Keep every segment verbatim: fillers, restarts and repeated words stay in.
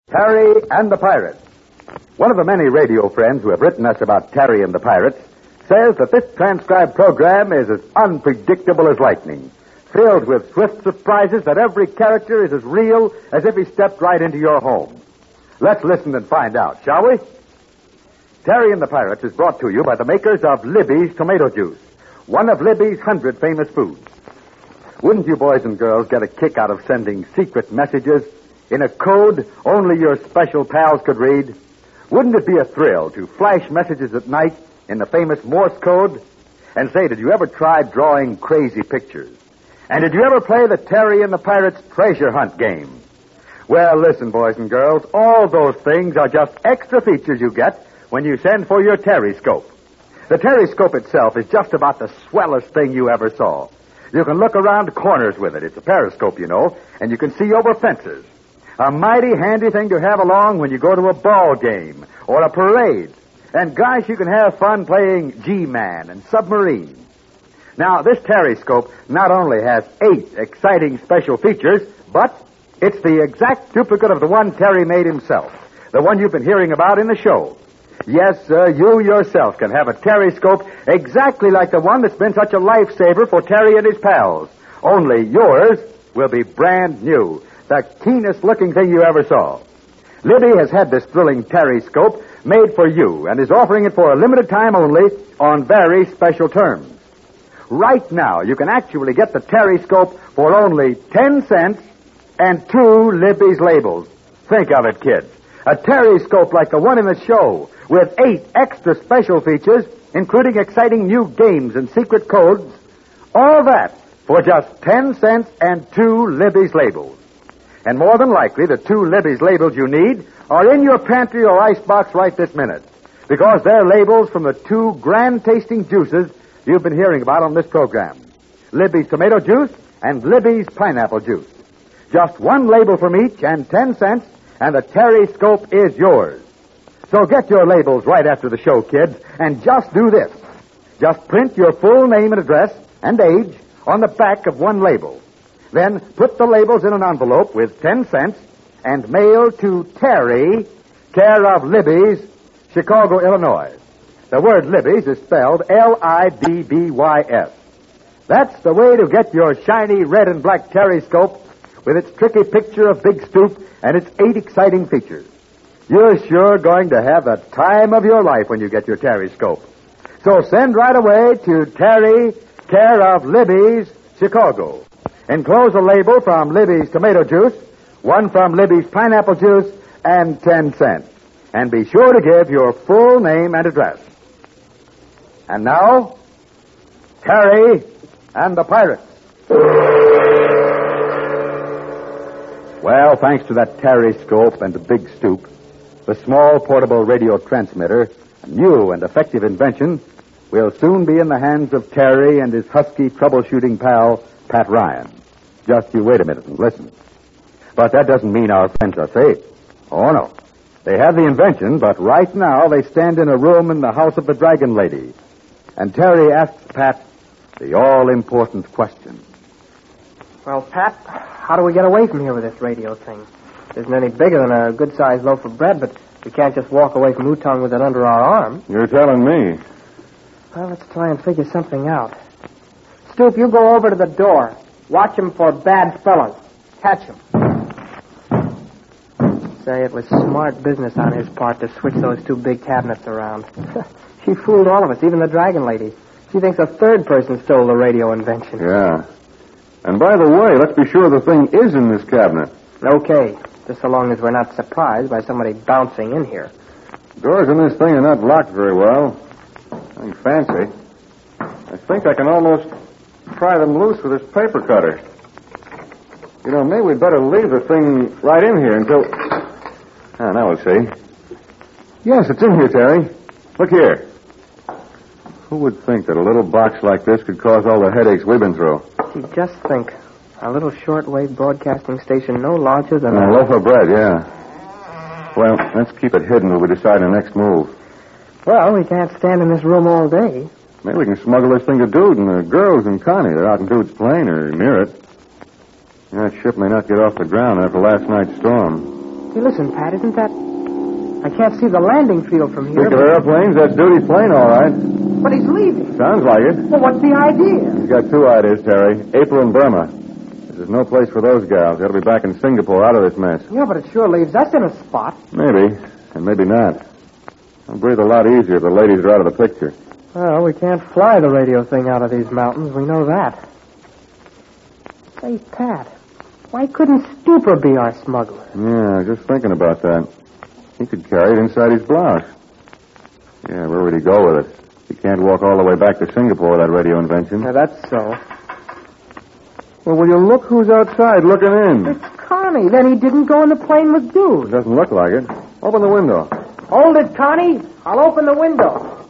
Terry and the Pirates. One of the many radio friends who have written us about Terry and the Pirates says that this transcribed program is as unpredictable as lightning, filled with swift surprises that every character is as real as if he stepped right into your home. Let's listen and find out, shall we? Terry and the Pirates is brought to you by the makers of Libby's Tomato Juice, one of Libby's hundred famous foods. Wouldn't you boys and girls get a kick out of sending secret messages in a code only your special pals could read? Wouldn't it be a thrill to flash messages at night in the famous Morse code? And say, did you ever try drawing crazy pictures? And did you ever play the Terry and the Pirates treasure hunt game? Well, listen, boys and girls, all those things are just extra features you get when you send for your Terryscope. The Terryscope itself is just about the swellest thing you ever saw. You can look around corners with it. It's a periscope, you know, and you can see over fences. A mighty handy thing to have along when you go to a ball game or a parade. And gosh, you can have fun playing G-Man and submarine. Now, this Terryscope not only has eight exciting special features, but it's the exact duplicate of the one Terry made himself, the one you've been hearing about in the show. Yes, sir, you yourself can have a Terryscope exactly like the one that's been such a lifesaver for Terry and his pals. Only yours will be brand new, the keenest-looking thing you ever saw. Libby has had this thrilling Terryscope made for you and is offering it for a limited time only on very special terms. Right now, you can actually get the Terryscope for only ten cents and two Libby's labels. Think of it, kids. A Terryscope like the one in the show, with eight extra special features, including exciting new games and secret codes. All that for just ten cents and two Libby's labels. And more than likely, the two Libby's labels you need are in your pantry or icebox right this minute, because they're labels from the two grand-tasting juices you've been hearing about on this program. Libby's Tomato Juice and Libby's Pineapple Juice. Just one label from each and ten cents, and the Terryscope is yours. So get your labels right after the show, kids, and just do this. Just print your full name and address and age on the back of one label. Then put the labels in an envelope with ten cents and mail to Terry, care of Libby's, Chicago, Illinois. The word Libby's is spelled L I B B Y S. That's the way to get your shiny red and black Terryscope with its tricky picture of Big Stoop and its eight exciting features. You're sure going to have the time of your life when you get your Terryscope. So send right away to Terry, care of Libby's, Chicago. Enclose a label from Libby's Tomato Juice, one from Libby's Pineapple Juice, and ten cents. And be sure to give your full name and address. And now, Terry and the Pirates. Well, thanks to that Terryscope and the Big Stoop, the small portable radio transmitter, a new and effective invention, will soon be in the hands of Terry and his husky troubleshooting pal, Pat Ryan. Just you wait a minute and listen. But that doesn't mean our friends are safe. Oh, no. They have the invention, but right now they stand in a room in the house of the Dragon Lady. And Terry asks Pat the all-important question. Well, Pat, how do we get away from here with this radio thing? It isn't any bigger than a good-sized loaf of bread, but we can't just walk away from Utong with it under our arm. You're telling me. Well, let's try and figure something out. Stoop, you go over to the door. Watch him for bad fellows. Catch him. Say, it was smart business on his part to switch those two big cabinets around. She fooled all of us, even the Dragon Lady. She thinks a third person stole the radio invention. Yeah. And by the way, let's be sure the thing is in this cabinet. Okay, just so long as we're not surprised by somebody bouncing in here. Doors in this thing are not locked very well. Nothing fancy. I think I can almost pry them loose with this paper cutter. You know, maybe we'd better leave the thing right in here until... Ah, now we'll see. Yes, it's in here, Terry. Look here. Who would think that a little box like this could cause all the headaches we've been through? You just think. A little shortwave broadcasting station no larger than a... A loaf of bread, yeah. Well, let's keep it hidden till we decide the next move. Well, we can't stand in this room all day. Maybe we can smuggle this thing to Dude and the girls and Connie. They're out in Dude's plane or near it. That ship may not get off the ground after last night's storm. Hey, listen, Pat, isn't that... I can't see the landing field from here. Speak of airplanes, that's Duty's plane, all right. But he's leaving. Sounds like it. Well, what's the idea? He's got two ideas, Terry. April and Burma. There's no place for those gals. They'll be back in Singapore out of this mess. Yeah, but it sure leaves us in a spot. Maybe, and maybe not. I'll breathe a lot easier if the ladies are out of the picture. Well, we can't fly the radio thing out of these mountains. We know that. Say, Pat, why couldn't Stupor be our smuggler? Yeah, I was just thinking about that. He could carry it inside his blouse. Yeah, where would he go with it? He can't walk all the way back to Singapore with that radio invention. Yeah, that's so. Well, will you look who's outside looking in? It's Connie. Then he didn't go in the plane with Dude. It doesn't look like it. Open the window. Hold it, Connie. I'll open the window.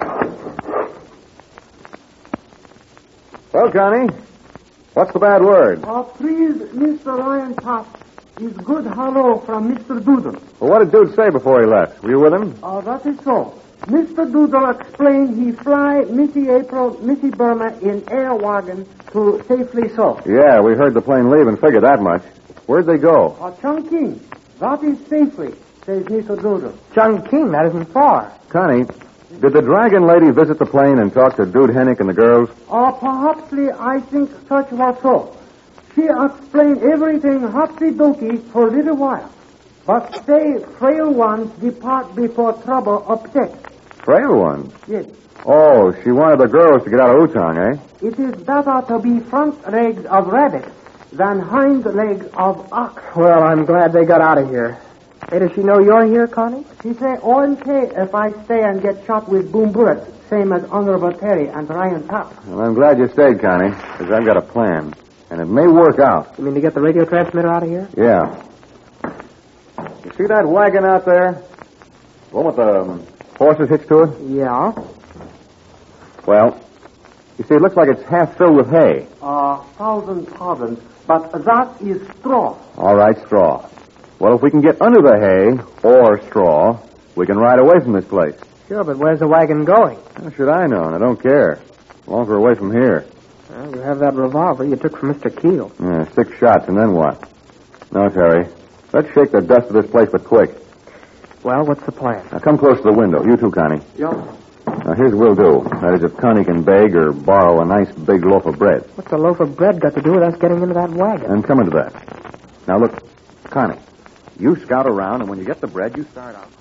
Well, Connie, what's the bad word? Uh, please, Mister Ryan Pop, is good hello from Mister Doodle. Well, what did Dude say before he left? Were you with him? Uh, that is so. Mister Doodle explained he fly Missy April, Missy Burma in air wagon to safely so. Yeah, we heard the plane leave and figured that much. Where'd they go? Uh, Chongqing, that is safely, says Mister Doodle. Chongqing, that isn't far. Connie, did the Dragon lady visit the plane and talk to Dude Hennick and the girls? Uh, perhaps I think such was so. She explained everything hopsy-dokey for a little while. But say frail ones depart before trouble upsets. Frail ones? Yes. Oh, she wanted the girls to get out of Utang, eh? It is better to be front legs of rabbit than hind legs of ox. Well, I'm glad they got out of here. Hey, does she know you're here, Connie? She say, okay if I stay and get shot with boom bullets, same as Honorable Terry and Ryan Top. Well, I'm glad you stayed, Connie, because I've got a plan. And it may work out. You mean to get the radio transmitter out of here? Yeah. You see that wagon out there? The one with the um, horses hitched to it? Yeah. Well, you see, it looks like it's half filled with hay. Uh, thousand pardons, but that is straw. All right, straw. Well, if we can get under the hay or straw, we can ride away from this place. Sure, but where's the wagon going? How should I know? And I don't care. As long as we're away from here. Well, you have that revolver you took from Mister Keel. Yeah, six shots, and then what? No, Terry. Let's shake the dust of this place, but quick. Well, what's the plan? Now, come close to the window. You too, Connie. Yeah. Now, here's what we'll do. That is, if Connie can beg or borrow a nice big loaf of bread. What's a loaf of bread got to do with us getting into that wagon? And come into that. Now, look, Connie, you scout around, and when you get the bread, you start out.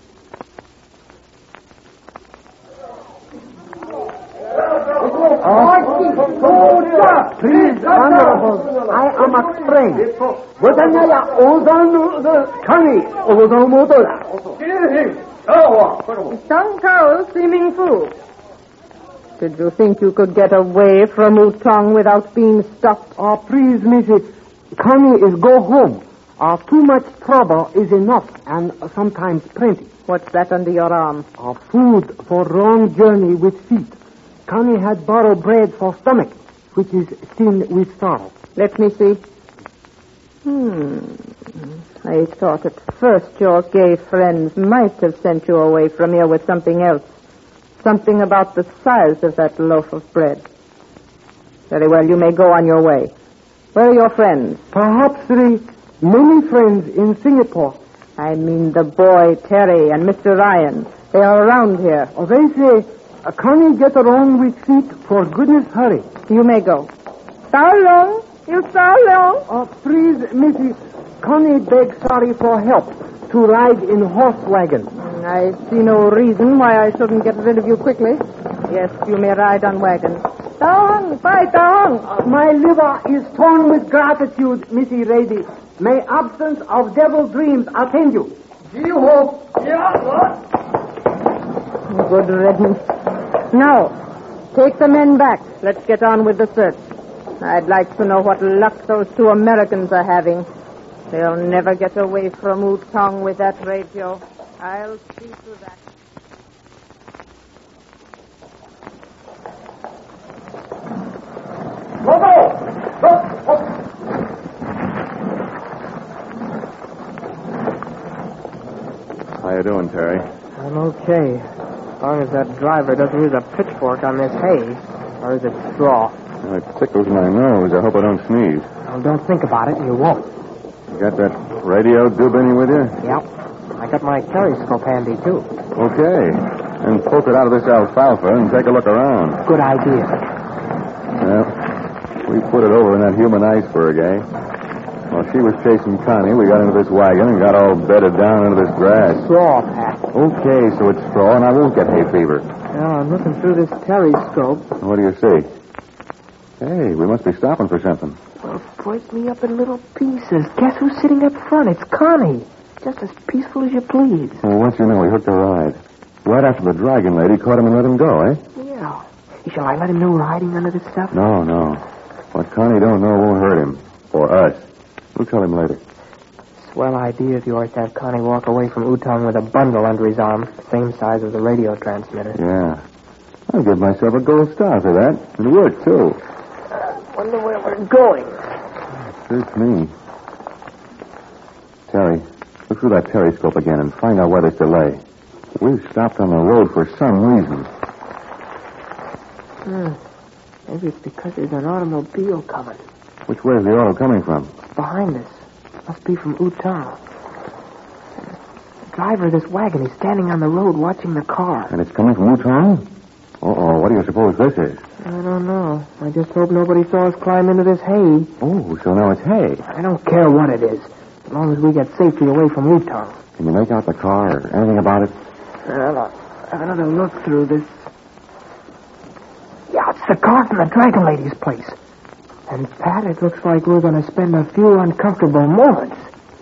Oh, please, Honorable, I am explained. Wadanya Ozan Kani Ozomotora. Sung Tao, seeming fool. Did you think you could get away from Utong without being stopped? Oh, please, Missus Kani is go home. Uh, too much trouble is enough, and sometimes plenty. What's that under your arm? Uh, food for long journey with feet. Connie had borrowed bread for stomach, which is thin with sorrow. Let me see. Hmm. I thought at first your gay friends might have sent you away from here with something else. Something about the size of that loaf of bread. Very well, you may go on your way. Where are your friends? Perhaps three, many friends in Singapore. I mean the boy, Terry, and Mister Ryan. They are around here. Oh, they say, uh, Connie get along with feet, for goodness hurry. You may go. So long. You so long. Uh, please, Missus Connie begs sorry for help to ride in horse wagon. I see no reason why I shouldn't get rid of you quickly. Yes, you may ride on wagon. Down, bye, down. Uh, my liver is torn with gratitude, Missy Lady. May absence of devil dreams attend you. See you home. Yeah, Good riddance. Now, take the men back. Let's get on with the search. I'd like to know what luck those two Americans are having. They'll never get away from Utong with that radio. I'll see to that. How you doing, Terry? I'm okay. As long as that driver doesn't use a pitchfork on this hay. Or is it straw? Well, it tickles my nose. I hope I don't sneeze. Well, don't think about it. You won't. You got that radio dubini with you? Yep. I got my periscope handy, too. Okay. And poke it out of this alfalfa and take a look around. Good idea. Well, we put it over in that human iceberg, eh? While she was chasing Connie, we got into this wagon and got all bedded down into this grass. Straw, Pat. Okay, so it's straw and I won't get hay fever. Now, I'm looking through this periscope. What do you see? Hey, we must be stopping for something. Well, break me up in little pieces. Guess who's sitting up front? It's Connie. Just as peaceful as you please. Well, once you know, he hooked a ride. Right after the dragon lady caught him and let him go, eh? Yeah. Shall I let him know we're hiding under this stuff? No, no. What Connie don't know won't hurt him. Or us. We'll tell him later. Swell idea of yours to have Connie walk away from Utong with a bundle under his arm, the same size as the radio transmitter. Yeah. I'll give myself a gold star for that. It worked, too. Uh, wonder where we're going. Suits me. Terry, look through that periscope again and find out why there's delay. We've stopped on the road for some reason. Hmm. Maybe it's because there's an automobile coming. Which way is the auto coming from? Behind us. Must be from Utah. The driver of this wagon is standing on the road watching the car. And it's coming from Utah? Uh-oh, what do you suppose this is? I don't know. I just hope nobody saw us climb into this hay. Oh, so now it's hay. I don't care what it is, as long as we get safely away from Utah. Can you make out the car or anything about it? Well, I'll have another look through this. Yeah, it's the car from the Dragon Lady's place. And, Pat, it looks like we're going to spend a few uncomfortable moments.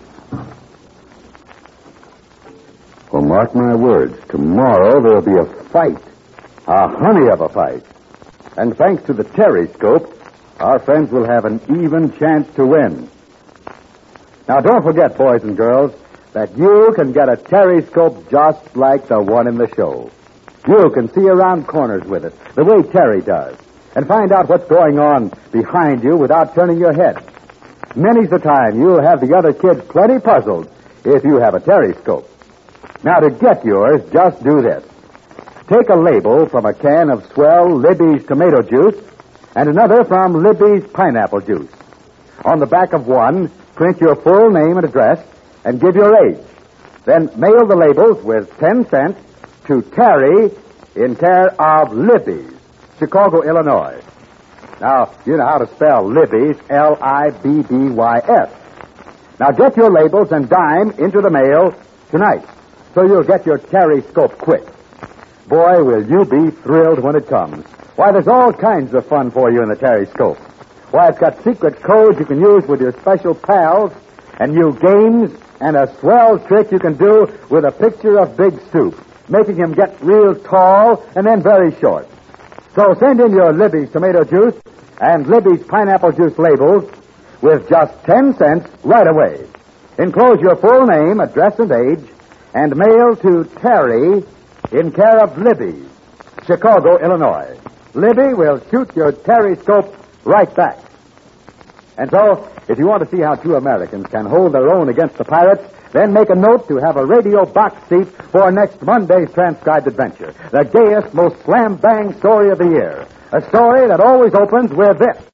Well, mark my words. Tomorrow there'll be a fight. A honey of a fight. And thanks to the Terryscope, our friends will have an even chance to win. Now, don't forget, boys and girls, that you can get a Terryscope just like the one in the show. You can see around corners with it, the way Terry does, and find out what's going on behind you without turning your head. Many's the time you'll have the other kids plenty puzzled if you have a Terryscope. Now, to get yours, just do this. Take a label from a can of swell Libby's tomato juice and another from Libby's pineapple juice. On the back of one, print your full name and address and give your age. Then mail the labels with ten cents to Terry in care of Libby's, Chicago, Illinois. Now, you know how to spell Libby's, L I B B Y S. Now, get your labels and dime into the mail tonight, so you'll get your Terryscope quick. Boy, will you be thrilled when it comes. Why, there's all kinds of fun for you in the Terryscope. Why, it's got secret codes you can use with your special pals, and new games, and a swell trick you can do with a picture of Big Stoop, making him get real tall and then very short. So send in your Libby's tomato juice and Libby's pineapple juice labels with just ten cents right away. Enclose your full name, address, and age, and mail to Terry in care of Libby, Chicago, Illinois. Libby will shoot your Terryscope right back. And so, if you want to see how two Americans can hold their own against the pirates, then make a note to have a radio box seat for next Monday's transcribed adventure. The gayest, most slam-bang story of the year. A story that always opens with this.